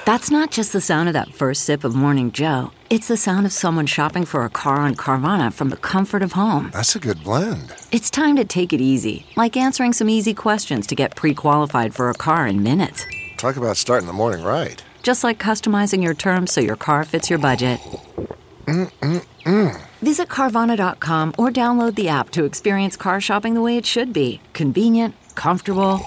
That's not just the sound of that first sip of Morning Joe. It's the sound of someone shopping for a car on Carvana from the comfort of home. That's a good blend. It's time to take it easy, like answering some easy questions to get pre-qualified for a car in minutes. Talk about starting the morning right. Just like customizing your terms so your car fits your budget. Visit Carvana.com or download the app to experience car shopping the way it should be. Convenient, comfortable.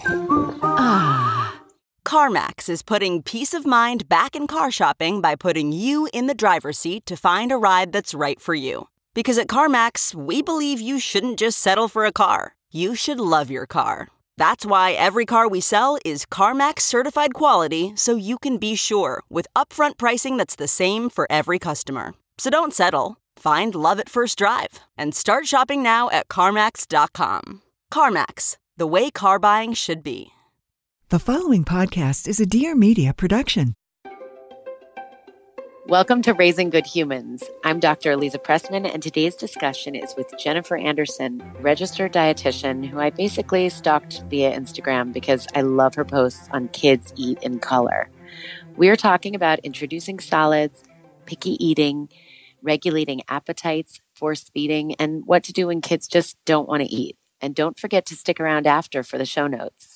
CarMax is putting peace of mind back in car shopping by putting you in the driver's seat to find a ride that's right for you. Because at CarMax, we believe you shouldn't just settle for a car. You should love your car. That's why every car we sell is CarMax certified quality, so you can be sure with upfront pricing that's the same for every customer. So don't settle. Find love at first drive and start shopping now at CarMax.com. CarMax, the way car buying should be. The following podcast is a Dear Media production. Welcome to Raising Good Humans. I'm Dr. Eliza Pressman, and today's discussion is with Jennifer Anderson, registered dietitian, who I basically stalked via Instagram because I love her posts on kids eat in color. We are talking about introducing solids, picky eating, regulating appetites, force feeding, and what to do when kids just don't want to eat. And don't forget to stick around after for the show notes.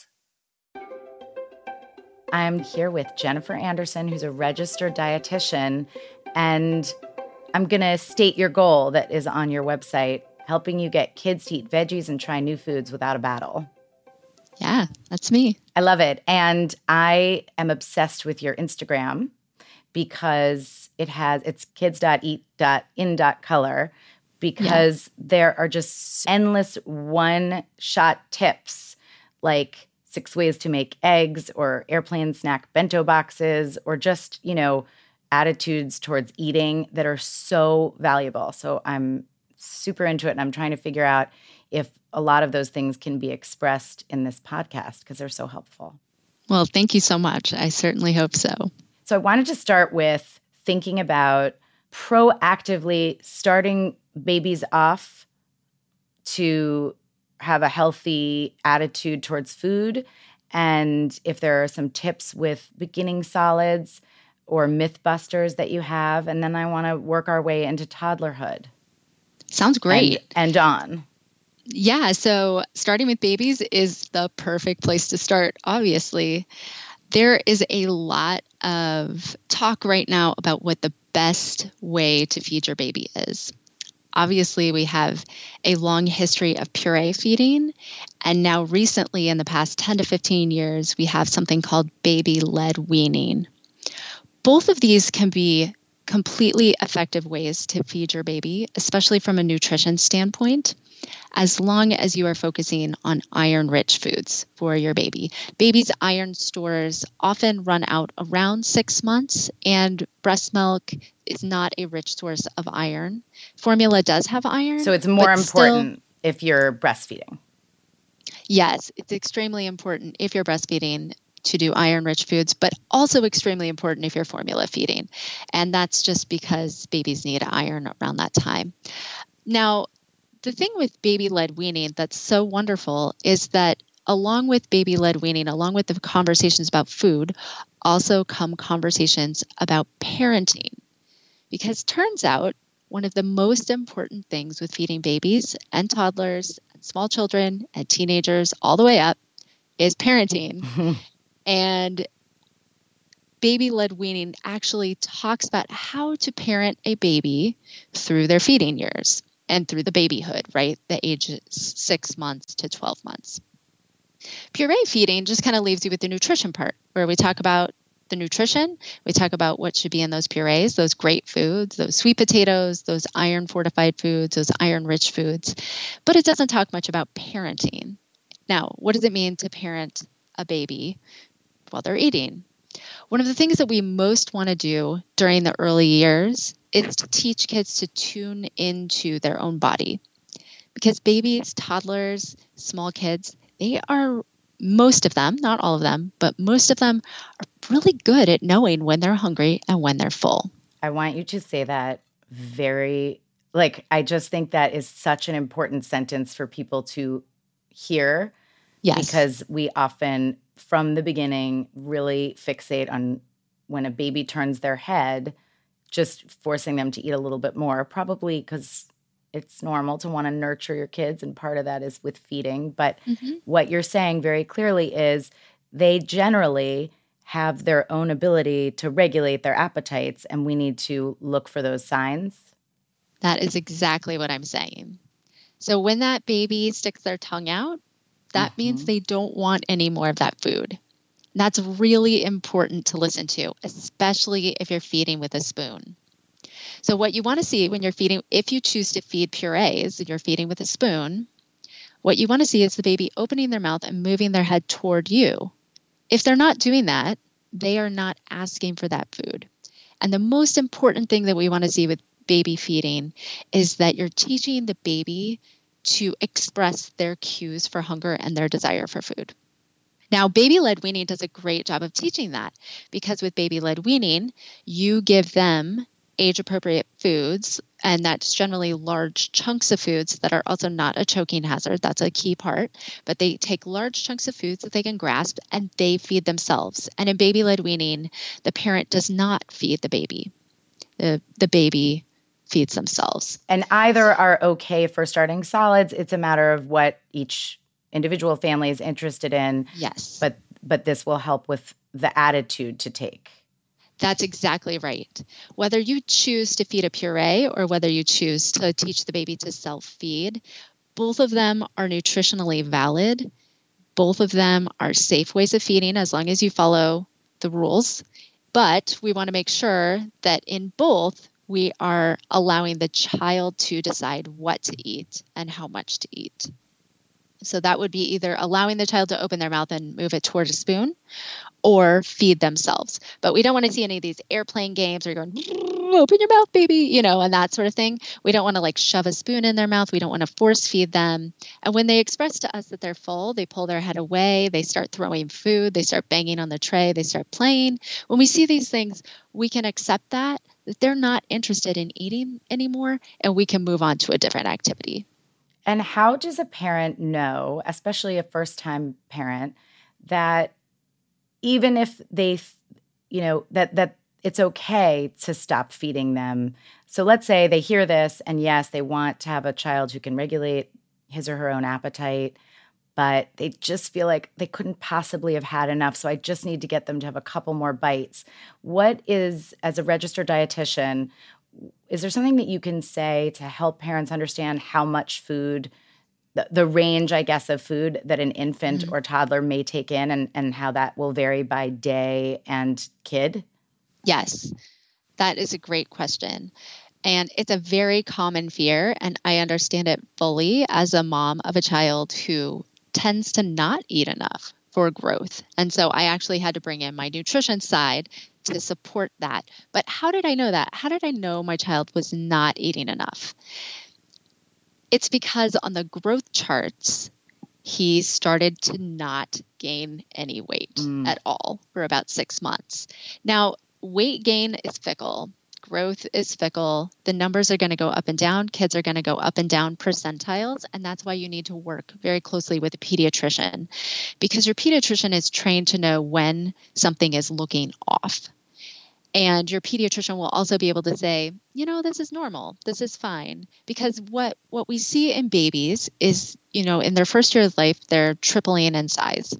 I'm here with Jennifer Anderson, who's a registered dietitian, and I'm going to state your goal that is on your website, helping you get kids to eat veggies and try new foods without a battle. Yeah, that's me. I love it. And I am obsessed with your Instagram because it's kids.eat.in.color, because there are just endless one-shot tips like 6 ways to make eggs or airplane snack bento boxes or just, attitudes towards eating that are so valuable. So I'm super into it, and I'm trying to figure out if a lot of those things can be expressed in this podcast because they're so helpful. Well, thank you so much. I certainly hope so. So I wanted to start with thinking about proactively starting babies off to have a healthy attitude towards food, and if there are some tips with beginning solids or myth busters that you have, and then I want to work our way into toddlerhood. Sounds great. And on. Yeah, so starting with babies is the perfect place to start, obviously. There is a lot of talk right now about what the best way to feed your baby is. Obviously, we have a long history of puree feeding, and now recently, in the past 10 to 15 years, we have something called baby-led weaning. Both of these can be completely effective ways to feed your baby, especially from a nutrition standpoint, as long as you are focusing on iron-rich foods for your baby. Baby's iron stores often run out around 6 months, and breast milk is not a rich source of iron. Formula does have iron. So it's more important if you're breastfeeding. Yes, it's extremely important if you're breastfeeding to do iron-rich foods, but also extremely important if you're formula feeding. And that's just because babies need iron around that time. Now, the thing with baby-led weaning that's so wonderful is that along with baby-led weaning, along with the conversations about food, also come conversations about parenting. Because turns out one of the most important things with feeding babies and toddlers and small children and teenagers all the way up is parenting. And baby-led weaning actually talks about how to parent a baby through their feeding years and through the babyhood, right? The ages 6 months to 12 months. Puree feeding just kind of leaves you with the nutrition part, where we talk about the nutrition. We talk about what should be in those purees, those great foods, those sweet potatoes, those iron-fortified foods, those iron-rich foods. But it doesn't talk much about parenting. Now, what does it mean to parent a baby while they're eating? One of the things that we most want to do during the early years is to teach kids to tune into their own body. Because babies, toddlers, small kids, they are, most of them, not all of them, but most of them are really good at knowing when they're hungry and when they're full. I want you to say that I just think that is such an important sentence for people to hear. Yes. Because we often, from the beginning, really fixate on when a baby turns their head, just forcing them to eat a little bit more, probably because it's normal to want to nurture your kids, and part of that is with feeding. But what you're saying very clearly is they generally have their own ability to regulate their appetites, and we need to look for those signs. That is exactly what I'm saying. So when that baby sticks their tongue out, that means they don't want any more of that food. And that's really important to listen to, especially if you're feeding with a spoon. So what you want to see when you're feeding, if you choose to feed purees, if you're feeding with a spoon, what you want to see is the baby opening their mouth and moving their head toward you. If they're not doing that, they are not asking for that food. And the most important thing that we want to see with baby feeding is that you're teaching the baby to express their cues for hunger and their desire for food. Now, baby-led weaning does a great job of teaching that, because with baby-led weaning, you give them age-appropriate foods, and that's generally large chunks of foods that are also not a choking hazard. That's a key part. But they take large chunks of foods that they can grasp, and they feed themselves. And in baby-led weaning, the parent does not feed the baby. The baby feeds themselves. And either are okay for starting solids. It's a matter of what each individual family is interested in. Yes. But this will help with the attitude to take. That's exactly right. Whether you choose to feed a puree or whether you choose to teach the baby to self-feed, both of them are nutritionally valid. Both of them are safe ways of feeding as long as you follow the rules. But we want to make sure that in both, we are allowing the child to decide what to eat and how much to eat. So that would be either allowing the child to open their mouth and move it toward a spoon or feed themselves. But we don't want to see any of these airplane games where you're going, open your mouth, baby, and that sort of thing. We don't want to shove a spoon in their mouth. We don't want to force feed them. And when they express to us that they're full, they pull their head away. They start throwing food. They start banging on the tray. They start playing. When we see these things, we can accept that they're not interested in eating anymore, and we can move on to a different activity. And how does a parent know, especially a first-time parent, that even if they, that it's okay to stop feeding them? So let's say they hear this and yes, they want to have a child who can regulate his or her own appetite, but they just feel like they couldn't possibly have had enough. So I just need to get them to have a couple more bites. What is, as a registered dietitian, is there something that you can say to help parents understand how much food, the range, I guess, of food that an infant or toddler may take in, and how that will vary by day and kid? Yes, that is a great question. And it's a very common fear, and I understand it fully as a mom of a child who tends to not eat enough for growth. And so I actually had to bring in my nutrition side to support that. But how did I know that? How did I know my child was not eating enough? It's because on the growth charts, he started to not gain any weight at all for about 6 months. Now, weight gain is fickle. Growth is fickle. The numbers are going to go up and down. Kids are going to go up and down percentiles. And that's why you need to work very closely with a pediatrician, because your pediatrician is trained to know when something is looking off. And your pediatrician will also be able to say, this is normal. This is fine. Because what we see in babies is, in their first year of life, they're tripling in size.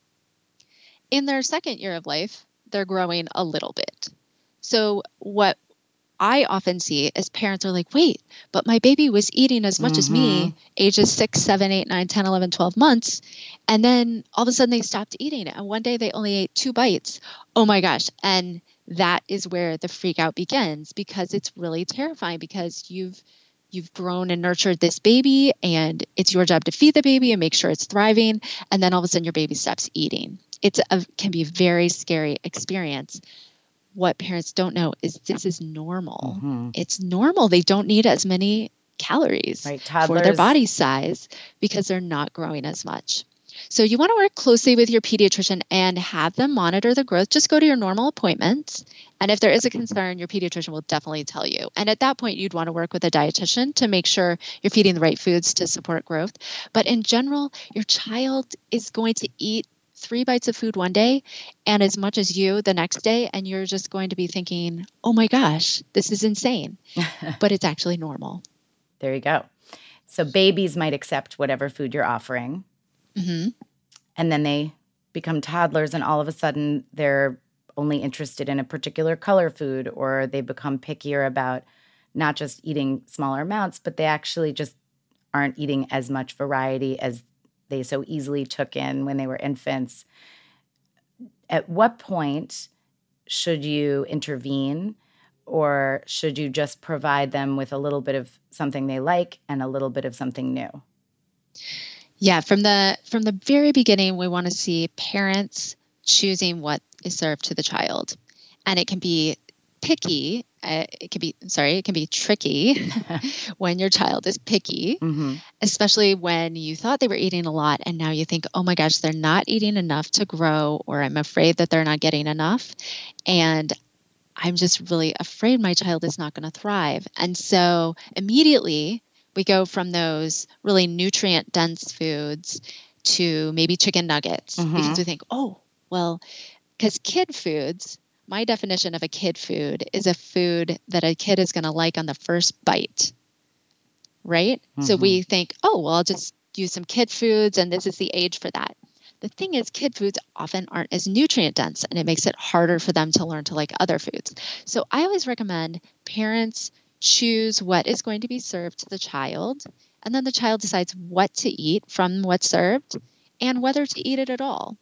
In their second year of life, they're growing a little bit. So what I often see is parents are like, wait, but my baby was eating as much as me, ages 6, 7, 8, 9, 10, 11, 12 months. And then all of a sudden they stopped eating. And one day they only ate 2 bites. Oh my gosh. And that is where the freak out begins, because it's really terrifying, because you've grown and nurtured this baby, and it's your job to feed the baby and make sure it's thriving. And then all of a sudden your baby stops eating. Can be a very scary experience. What parents don't know is this is normal. It's normal. They don't need as many calories for their body size because they're not growing as much. So you want to work closely with your pediatrician and have them monitor the growth. Just go to your normal appointments. And if there is a concern, your pediatrician will definitely tell you. And at that point, you'd want to work with a dietitian to make sure you're feeding the right foods to support growth. But in general, your child is going to eat 3 bites of food one day and as much as you the next day, and you're just going to be thinking, oh my gosh, this is insane. But it's actually normal. There you go. So babies might accept whatever food you're offering. Mm-hmm. And then they become toddlers, and all of a sudden they're only interested in a particular color food, or they become pickier about not just eating smaller amounts, but they actually just aren't eating as much variety as they so easily took in when they were infants. At what point should you intervene, or should you just provide them with a little bit of something they like and a little bit of something new? Yeah, from the very beginning, we want to see parents choosing what is served to the child. And it can be picky. It can be tricky when your child is picky, Mm-hmm. especially when you thought they were eating a lot and now you think, oh my gosh, they're not eating enough to grow, or I'm afraid that they're not getting enough. And I'm just really afraid my child is not going to thrive. And so immediately we go from those really nutrient dense foods to maybe chicken nuggets, Mm-hmm. because we think, oh, well, because kid foods, my definition of a kid food is a food that a kid is going to like on the first bite, right? Mm-hmm. So we think, oh, well, I'll just use some kid foods and this is the age for that. The thing is, kid foods often aren't as nutrient dense, and it makes it harder for them to learn to like other foods. So I always recommend parents choose what is going to be served to the child, and then the child decides what to eat from what's served and whether to eat it at all.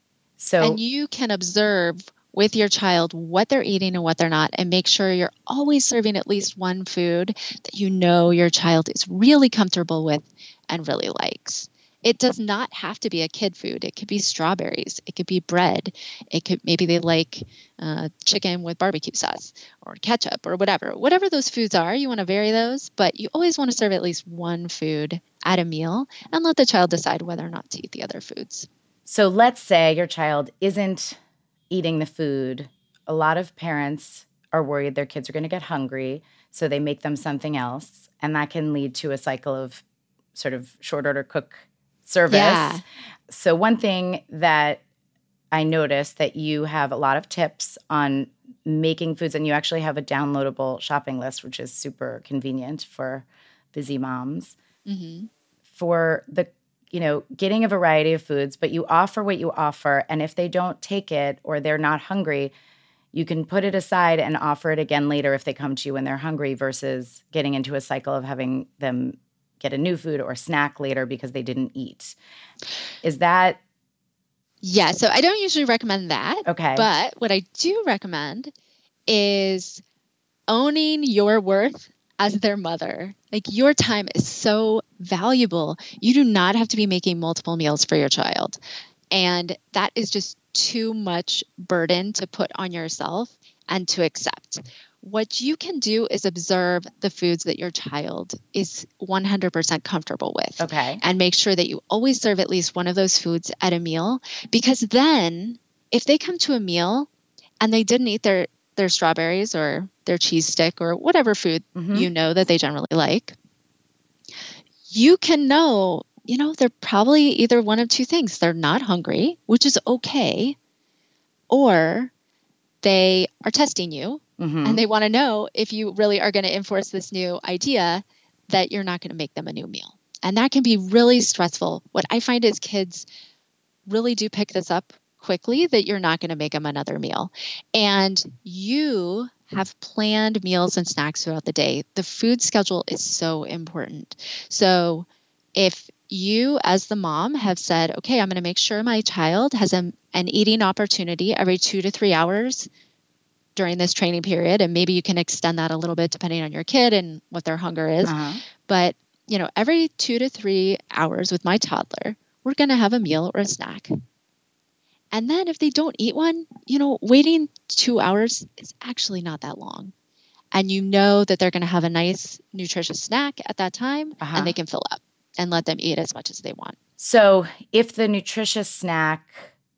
So, And you can observe with your child what they're eating and what they're not, and make sure you're always serving at least one food that you know your child is really comfortable with and really likes. It does not have to be a kid food. It could be strawberries. It could be bread. Maybe they like chicken with barbecue sauce or ketchup or whatever. Whatever those foods are, you want to vary those, but you always want to serve at least one food at a meal and let the child decide whether or not to eat the other foods. So let's say your child isn't eating the food. A lot of parents are worried their kids are going to get hungry, so they make them something else, and that can lead to a cycle of sort of short order cook service. Yeah. So one thing that I noticed that you have a lot of tips on making foods, and you actually have a downloadable shopping list, which is super convenient for busy moms. Mm-hmm. For the getting a variety of foods, but you offer what you offer. And if they don't take it or they're not hungry, you can put it aside and offer it again later if they come to you when they're hungry, versus getting into a cycle of having them get a new food or snack later because they didn't eat. Is that? Yeah, so I don't usually recommend that. Okay. But what I do recommend is owning your worth as their mother. Like, your time is so valuable. You do not have to be making multiple meals for your child. And that is just too much burden to put on yourself and to accept. What you can do is observe the foods that your child is 100% comfortable with. Okay. And make sure that you always serve at least one of those foods at a meal. Because then if they come to a meal and they didn't eat their strawberries or their cheese stick or whatever food you know that they generally like, you can know, they're probably either one of two things. They're not hungry, which is okay, or they are testing you and they want to know if you really are going to enforce this new idea that you're not going to make them a new meal. And that can be really stressful. What I find is kids really do pick this up quickly, that you're not going to make them another meal. And you have planned meals and snacks throughout the day. The food schedule is so important. So if you as the mom have said, okay, I'm going to make sure my child has an eating opportunity every 2 to 3 hours during this training period, and maybe you can extend that a little bit depending on your kid and what their hunger is. But, every 2 to 3 hours with my toddler, we're going to have a meal or a snack. And then if they don't eat one, waiting 2 hours is actually not that long. And you know that they're going to have a nice, nutritious snack at that time, and they can fill up and let them eat as much as they want. So if the nutritious snack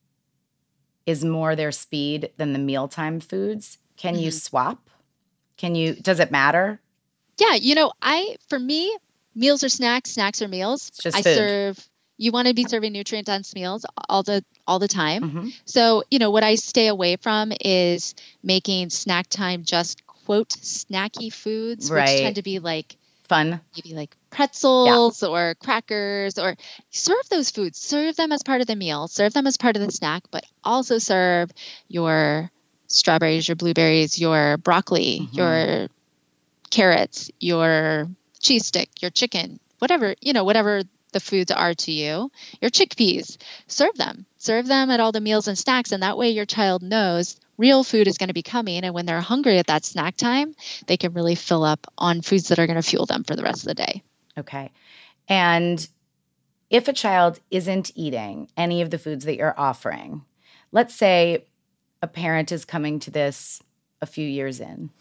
is more their speed than the mealtime foods, can you swap? Does it matter? Yeah. For me, meals are snacks, snacks are meals. It's just food. You want to be serving nutrient-dense meals all all the time. Mm-hmm. So, what I stay away from is making snack time just, quote, snacky foods, which tend to be like fun, maybe like pretzels or crackers, or serve those foods, serve them as part of the meal, serve them as part of the snack, but also serve your strawberries, your blueberries, your broccoli, your carrots, your cheese stick, your chicken, whatever the foods are to you, your chickpeas, serve them at all the meals and snacks. And that way your child knows real food is going to be coming. And when they're hungry at that snack time, they can really fill up on foods that are going to fuel them for the rest of the day. Okay. And if a child isn't eating any of the foods that you're offering, let's say a parent is coming to this a few years in,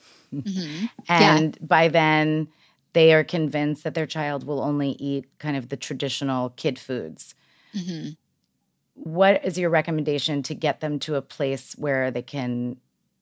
and by then they are convinced that their child will only eat kind of the traditional kid foods. What is your recommendation to get them to a place where they can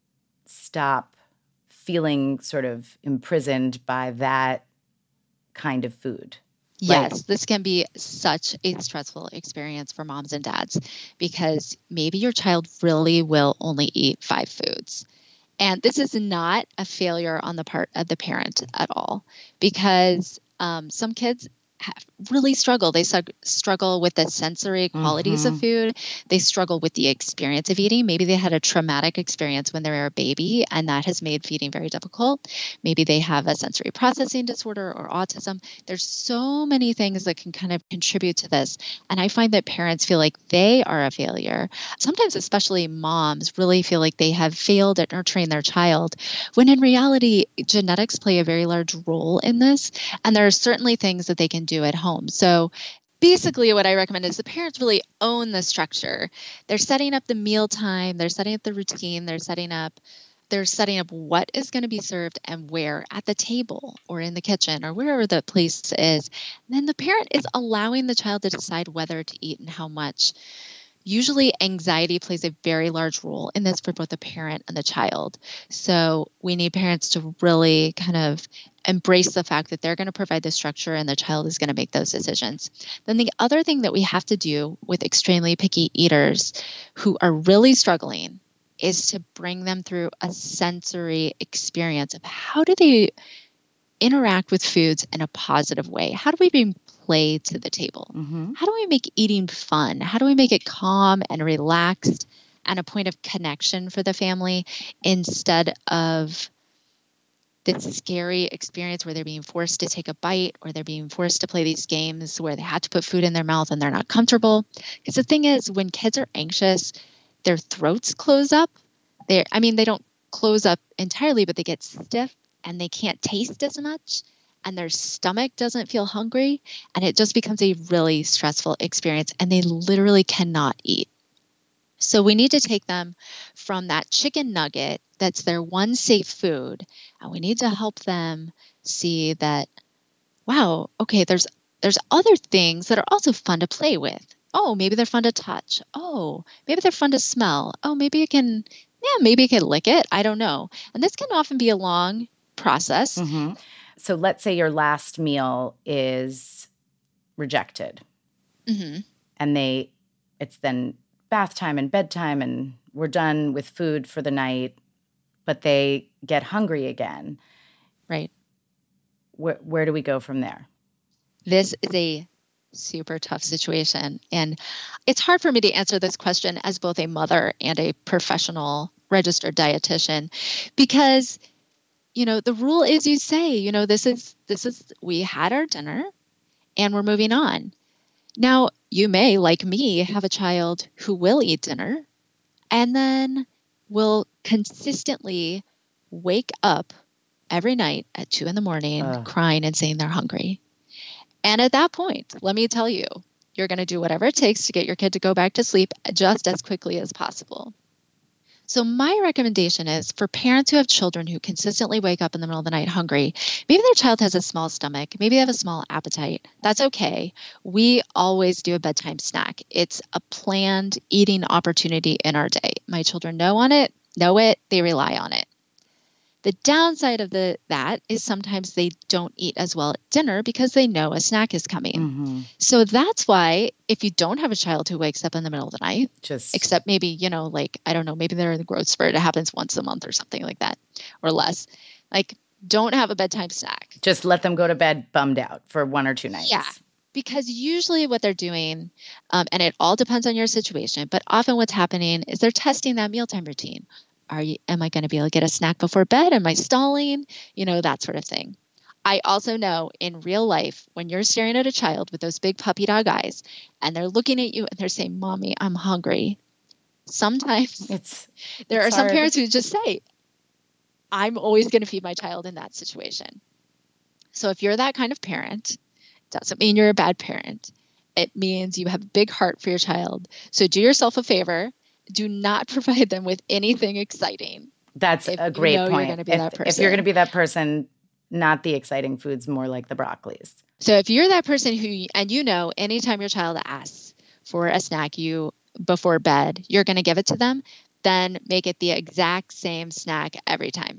stop feeling sort of imprisoned by that kind of food? Yes, this can be such a stressful experience for moms and dads, because maybe your child really will only eat 5 foods. And this is not a failure on the part of the parent at all, because some kids really struggle. They struggle with the sensory qualities of food. They struggle with the experience of eating. Maybe they had a traumatic experience when they were a baby, and that has made feeding very difficult. Maybe they have a sensory processing disorder or autism. There's so many things that can kind of contribute to this. And I find that parents feel like they are a failure. Sometimes, especially moms, really feel like they have failed at nurturing their child, when in reality, genetics play a very large role in this. And there are certainly things that they can do at home. So basically what I recommend is the parents really own the structure. They're setting up the meal time, they're setting up the routine, they're setting up what is going to be served and where at the table or in the kitchen or wherever the place is. And then the parent is allowing the child to decide whether to eat and how much. Usually anxiety plays a very large role in this for both the parent and the child. So we need parents to really kind of embrace the fact that they're going to provide the structure and the child is going to make those decisions. Then the other thing that we have to do with extremely picky eaters who are really struggling is to bring them through a sensory experience of how do they interact with foods in a positive way? How do we bring play to the table? How do we make eating fun? How do we make it calm and relaxed and a point of connection for the family instead of this scary experience where they're being forced to take a bite or they're being forced to play these games where they had to put food in their mouth and they're not comfortable? Because the thing is, when kids are anxious, their throats close up. They don't close up entirely, but they get stiff and they can't taste as much. And their stomach doesn't feel hungry, and it just becomes a really stressful experience, and they literally cannot eat. So we need to take them from that chicken nugget that's their one safe food, and we need to help them see that, wow, okay, there's other things that are also fun to play with. Oh, maybe they're fun to touch. Oh, maybe they're fun to smell. Oh, maybe I can lick it. I don't know. And this can often be a long process. So let's say your last meal is rejected, and it's then bath time and bedtime, and we're done with food for the night, but they get hungry again. Right. Where do we go from there? This is a super tough situation, and it's hard for me to answer this question as both a mother and a professional registered dietitian, because the rule is you say, this is, we had our dinner and we're moving on. Now, you may, like me, have a child who will eat dinner and then will consistently wake up every night at 2 a.m. crying and saying they're hungry. And at that point, let me tell you, you're going to do whatever it takes to get your kid to go back to sleep just as quickly as possible. So my recommendation is for parents who have children who consistently wake up in the middle of the night hungry, maybe their child has a small stomach, maybe they have a small appetite. That's okay. We always do a bedtime snack. It's a planned eating opportunity in our day. My children know it, they rely on it. The downside of that is sometimes they don't eat as well at dinner because they know a snack is coming. So that's why if you don't have a child who wakes up in the middle of the night, except maybe, like, I don't know, maybe they're in the growth spurt, it happens once a month or something like that or less, like, don't have a bedtime snack. Just let them go to bed bummed out for 1 or 2 nights. Yeah. Because usually what they're doing, and it all depends on your situation, but often what's happening is they're testing that mealtime routine. Am I going to be able to get a snack before bed? Am I stalling? That sort of thing. I also know in real life, when you're staring at a child with those big puppy dog eyes and they're looking at you and they're saying, "Mommy, I'm hungry." Sometimes there are some parents who just say, "I'm always going to feed my child in that situation." So if you're that kind of parent, doesn't mean you're a bad parent. It means you have a big heart for your child. So do yourself a favor. Do not provide them with anything exciting. That's a great point. You're going to be that person. If you're going to be that person, not the exciting foods, more like the broccolis. So if you're that person anytime your child asks for a snack before bed, you're going to give it to them, then make it the exact same snack every time.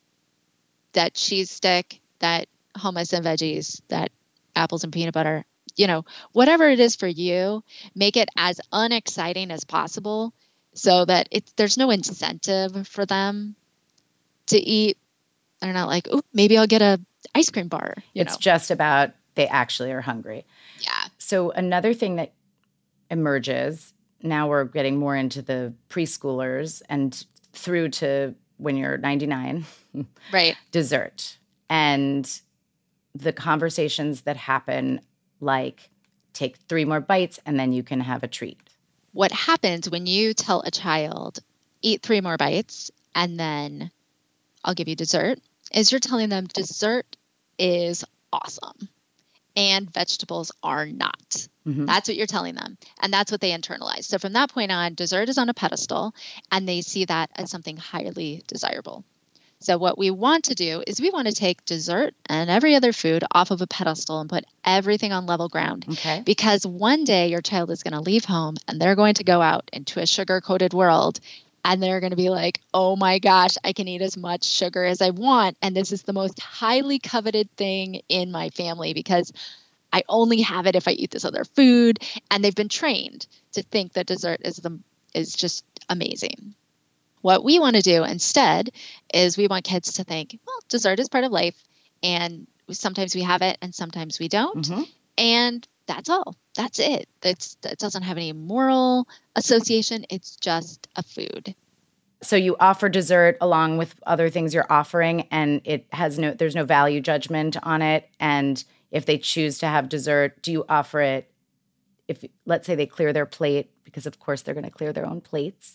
That cheese stick, that hummus and veggies, that apples and peanut butter, whatever it is for you, make it as unexciting as possible so that there's no incentive for them to eat. They're not like, "Oh, maybe I'll get a ice cream bar." It's just about they actually are hungry. Yeah. So another thing that emerges, now we're getting more into the preschoolers and through to when you're 99, right? Dessert. And the conversations that happen, like, take 3 more bites and then you can have a treat. What happens when you tell a child, eat 3 more bites and then I'll give you dessert, is you're telling them dessert is awesome and vegetables are not. That's what you're telling them. And that's what they internalize. So from that point on, dessert is on a pedestal and they see that as something highly desirable. So what we want to do is we want to take dessert and every other food off of a pedestal and put everything on level ground. Okay. Because one day your child is going to leave home and they're going to go out into a sugar-coated world and they're going to be like, "Oh my gosh, I can eat as much sugar as I want. And this is the most highly coveted thing in my family because I only have it if I eat this other food." And they've been trained to think that dessert is just amazing. What we want to do instead is we want kids to think, well, dessert is part of life, and sometimes we have it and sometimes we don't. And that's all. That's it. That doesn't have any moral association. It's just a food. So you offer dessert along with other things you're offering, and there's no value judgment on it. And if they choose to have dessert, do you offer it if, let's say, they clear their plate, because of course they're going to clear their own plates.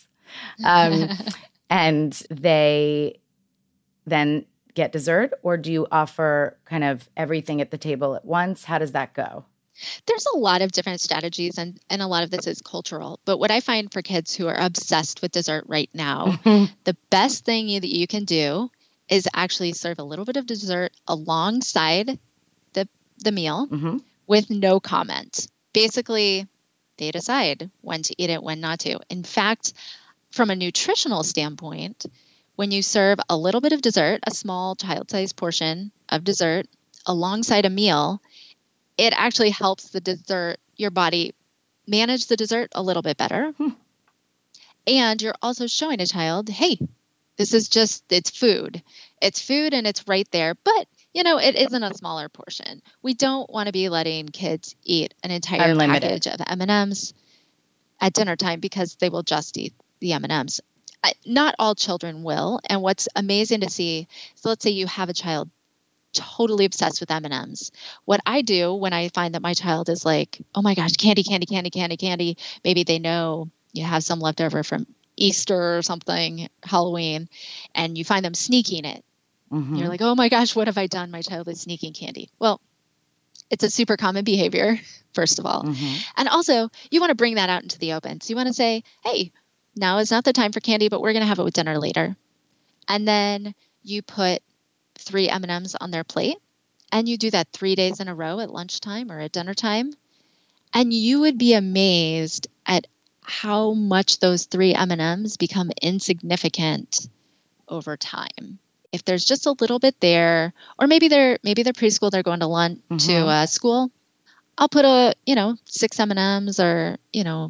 And they then get dessert, or do you offer kind of everything at the table at once? How does that go? There's a lot of different strategies, and a lot of this is cultural. But what I find for kids who are obsessed with dessert right now, the best thing that you can do is actually serve a little bit of dessert alongside the meal with no comment. Basically, they decide when to eat it, when not to. In fact, from a nutritional standpoint, when you serve a little bit of dessert, a small child-sized portion of dessert alongside a meal, it actually helps your body manage the dessert a little bit better. And you're also showing a child, hey, it's food. It's food and it's right there. But, it isn't a smaller portion. We don't want to be letting kids eat an entire package of M&Ms at dinner time because they will just eat the M&Ms. Not all children will. And what's amazing to see, so let's say you have a child totally obsessed with M&Ms. What I do when I find that my child is like, "Oh my gosh, candy, candy, candy, candy, candy," maybe they know you have some left over from Easter or something, Halloween, and you find them sneaking it. You're like, "Oh my gosh, what have I done? My child is sneaking candy." Well, it's a super common behavior, first of all. And also, you want to bring that out into the open. So you want to say, "Hey, now is not the time for candy, but we're going to have it with dinner later." And then you put 3 M&Ms on their plate, and you do that 3 days in a row at lunchtime or at dinner time. And you would be amazed at how much those 3 M&Ms become insignificant over time if there's just a little bit there, or maybe they're preschool, they're going to lunch to school, I'll put 6 M&Ms or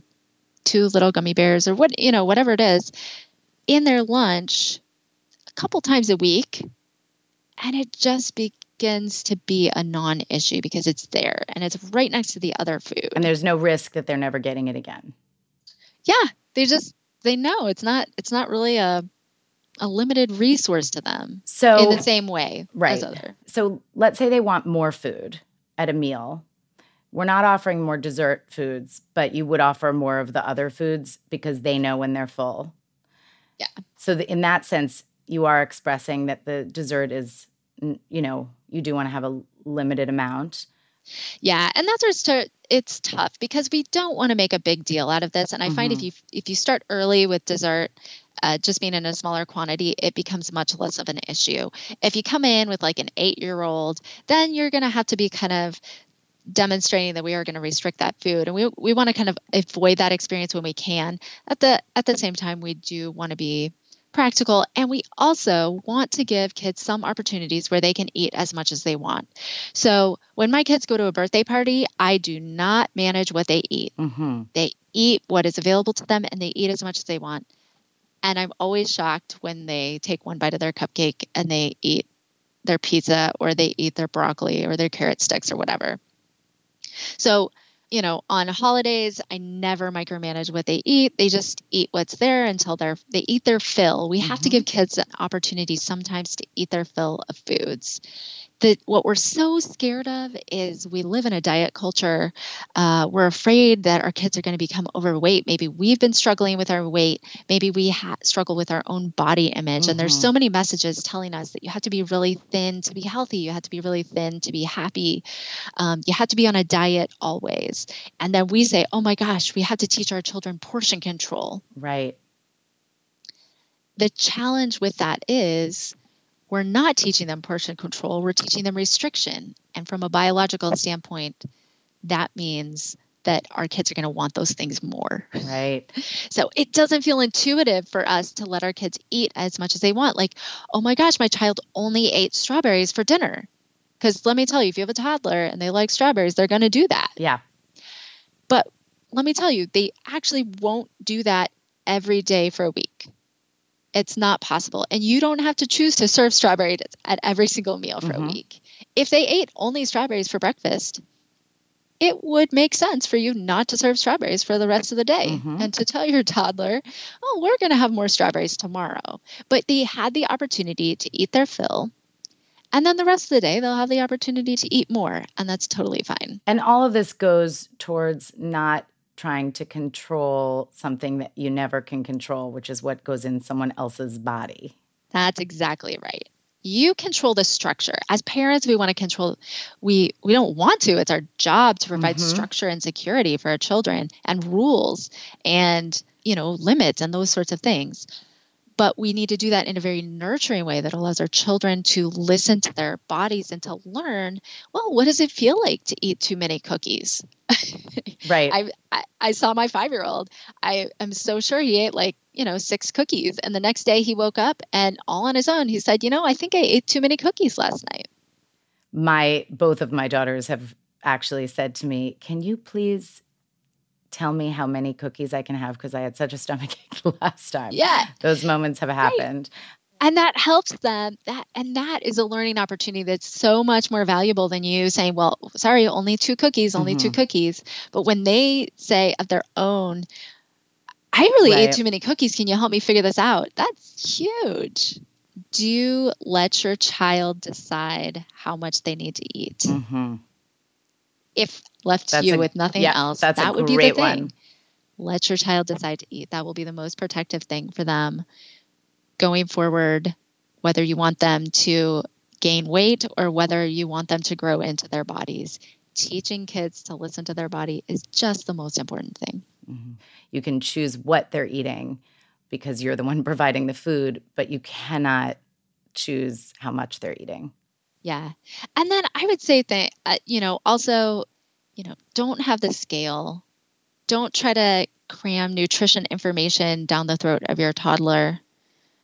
2 little gummy bears or whatever it is in their lunch a couple times a week, and it just begins to be a non-issue because it's there and it's right next to the other food. And there's no risk that they're never getting it again. Yeah, they know it's not really a limited resource to them. So in the same way as other. So let's say they want more food at a meal. We're not offering more dessert foods, but you would offer more of the other foods because they know when they're full. Yeah. So in that sense, you are expressing that the dessert is, you do want to have a limited amount. Yeah, and that's where it's tough because we don't want to make a big deal out of this. And I find if you start early with dessert, just being in a smaller quantity, it becomes much less of an issue. If you come in with like an 8-year-old, then you're going to have to be kind of demonstrating that we are going to restrict that food. And we want to kind of avoid that experience when we can. At the same time, we do want to be practical. And we also want to give kids some opportunities where they can eat as much as they want. So when my kids go to a birthday party, I do not manage what they eat. They eat what is available to them and they eat as much as they want. And I'm always shocked when they take one bite of their cupcake and they eat their pizza or they eat their broccoli or their carrot sticks or whatever. So, on holidays, I never micromanage what they eat. They just eat what's there until they eat their fill. We have to give kids an opportunity sometimes to eat their fill of foods. What we're so scared of is we live in a diet culture. We're afraid that our kids are going to become overweight. Maybe we've been struggling with our weight. Maybe we struggle with our own body image. And there's so many messages telling us that you have to be really thin to be healthy. You have to be really thin to be happy. You have to be on a diet always. And then we say, oh my gosh, we have to teach our children portion control. Right. The challenge with that is we're not teaching them portion control. We're teaching them restriction. And from a biological standpoint, that means that our kids are going to want those things more. Right. So it doesn't feel intuitive for us to let our kids eat as much as they want. Like, oh my gosh, my child only ate strawberries for dinner. Because let me tell you, if you have a toddler and they like strawberries, they're going to do that. Yeah. But let me tell you, they actually won't do that every day for a week. It's not possible. And you don't have to choose to serve strawberries at every single meal for a week. If they ate only strawberries for breakfast, it would make sense for you not to serve strawberries for the rest of the day and to tell your toddler, oh, we're going to have more strawberries tomorrow. But they had the opportunity to eat their fill. And then the rest of the day, they'll have the opportunity to eat more. And that's totally fine. And all of this goes towards not trying to control something that you never can control, which is what goes in someone else's body. That's exactly right. You control the structure. As parents, we want to control, we don't want to. It's our job to provide structure and security for our children and rules and, limits and those sorts of things. But we need to do that in a very nurturing way that allows our children to listen to their bodies and to learn, well, what does it feel like to eat too many cookies? Right. I saw my 5-year-old. I am so sure he ate 6 cookies. And the next day he woke up and all on his own, he said, I think I ate too many cookies last night. Both of my daughters have actually said to me, can you please tell me how many cookies I can have because I had such a stomachache last time. Yeah. Those moments have happened. And that helps them. That is a learning opportunity that's so much more valuable than you saying, well, sorry, only 2 cookies, only 2 cookies. But when they say of their own, I really ate too many cookies. Can you help me figure this out? That's huge. Do let your child decide how much they need to eat. If left to you with nothing else, that would be the thing. One. Let your child decide to eat. That will be the most protective thing for them going forward, whether you want them to gain weight or whether you want them to grow into their bodies. Teaching kids to listen to their body is just the most important thing. You can choose what they're eating because you're the one providing the food, but you cannot choose how much they're eating. Yeah. And then I would say that, also, don't have the scale. Don't try to cram nutrition information down the throat of your toddler.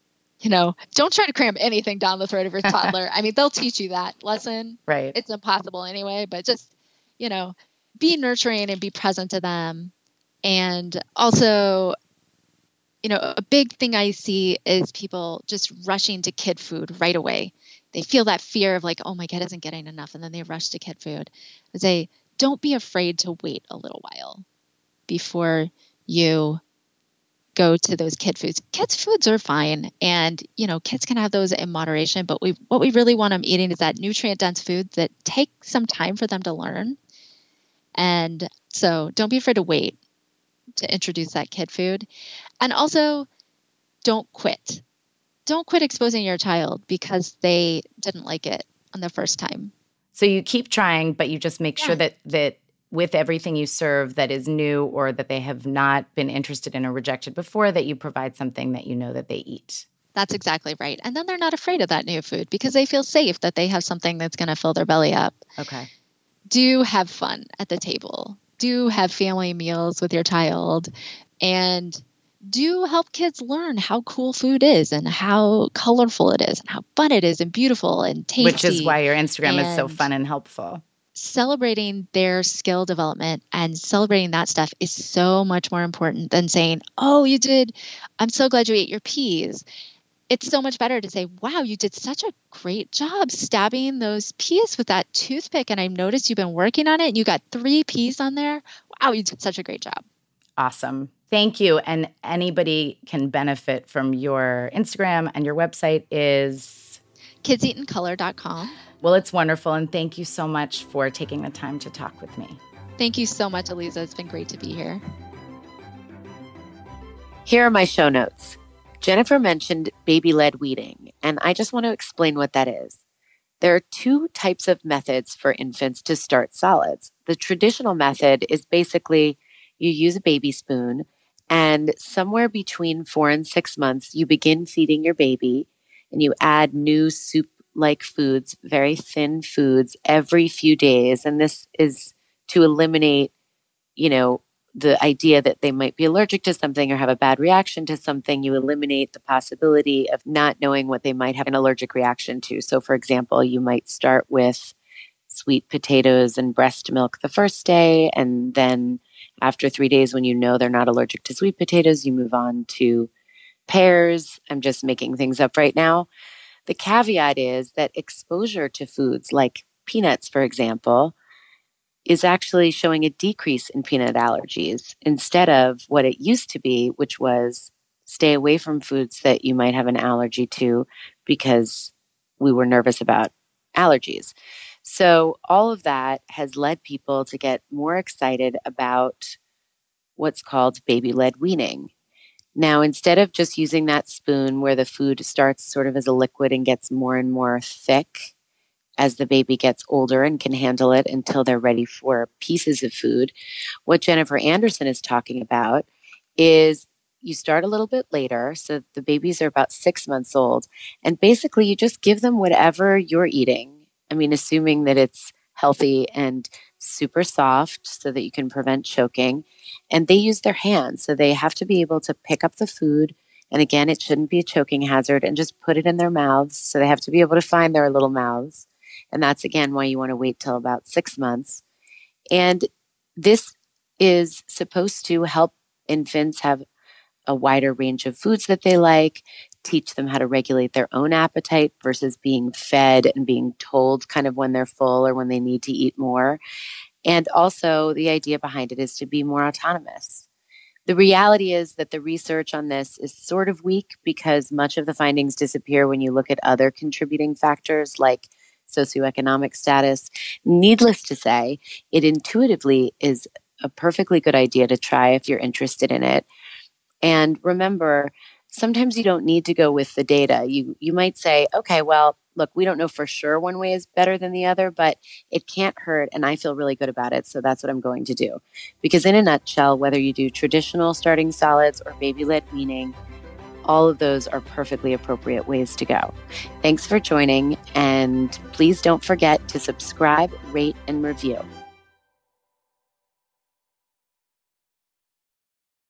don't try to cram anything down the throat of your toddler. I mean, they'll teach you that lesson. Right. It's impossible anyway, but just, be nurturing and be present to them. And also, a big thing I see is people just rushing to kid food right away. They feel that fear of like, oh, my kid isn't getting enough. And then they rush to kid food. I say, don't be afraid to wait a little while before you go to those kid foods. Kids' foods are fine. And, kids can have those in moderation. But what we really want them eating is that nutrient-dense food that take some time for them to learn. And so don't be afraid to wait to introduce that kid food. And also, don't quit. Don't quit exposing your child because they didn't like it on the first time. So you keep trying, but you just make sure that with everything you serve that is new or that they have not been interested in or rejected before, that you provide something that you know that they eat. That's exactly right. And then they're not afraid of that new food because they feel safe that they have something that's going to fill their belly up. Okay. Do have fun at the table. Do have family meals with your child. And do help kids learn how cool food is and how colorful it is and how fun it is and beautiful and tasty. Which is why your Instagram is so fun and helpful. Celebrating their skill development and celebrating that stuff is so much more important than saying, oh, you did, I'm so glad you ate your peas. It's so much better to say, wow, you did such a great job stabbing those peas with that toothpick. And I noticed you've been working on it and you got 3 peas on there. Wow, you did such a great job. Awesome. Thank you. And anybody can benefit from your Instagram, and your website is kidseatincolor.com. Well, it's wonderful. And thank you so much for taking the time to talk with me. Thank you so much, Aliza. It's been great to be here. Here are my show notes. Jennifer mentioned baby-led weaning, and I just want to explain what that is. There are 2 types of methods for infants to start solids. The traditional method is basically you use a baby spoon, and somewhere between 4 and 6 months, you begin feeding your baby, and you add new soup-like foods, very thin foods, every few days. And this is to eliminate, the idea that they might be allergic to something or have a bad reaction to something. You eliminate the possibility of not knowing what they might have an allergic reaction to. So, for example, you might start with sweet potatoes and breast milk the first day, and then after 3 days, when you know they're not allergic to sweet potatoes, you move on to pears. I'm just making things up right now. The caveat is that exposure to foods like peanuts, for example, is actually showing a decrease in peanut allergies instead of what it used to be, which was stay away from foods that you might have an allergy to because we were nervous about allergies. So all of that has led people to get more excited about what's called baby-led weaning. Now, instead of just using that spoon where the food starts sort of as a liquid and gets more and more thick as the baby gets older and can handle it until they're ready for pieces of food, what Jennifer Anderson is talking about is you start a little bit later. So the babies are about 6 months old. And basically, you just give them whatever you're eating. I mean, assuming that it's healthy and super soft so that you can prevent choking. And they use their hands. So they have to be able to pick up the food. And again, it shouldn't be a choking hazard, and just put it in their mouths. So they have to be able to find their little mouths. And that's, again, why you want to wait till about 6 months. And this is supposed to help infants have a wider range of foods that they like, teach them how to regulate their own appetite versus being fed and being told kind of when they're full or when they need to eat more. And also the idea behind it is to be more autonomous. The reality is that the research on this is sort of weak because much of the findings disappear when you look at other contributing factors like socioeconomic status. Needless to say, it intuitively is a perfectly good idea to try if you're interested in it. And remember, sometimes you don't need to go with the data. You might say, okay, well, look, we don't know for sure one way is better than the other, but it can't hurt, and I feel really good about it, so that's what I'm going to do. Because in a nutshell, whether you do traditional starting solids or baby-led weaning, all of those are perfectly appropriate ways to go. Thanks for joining, and please don't forget to subscribe, rate, and review.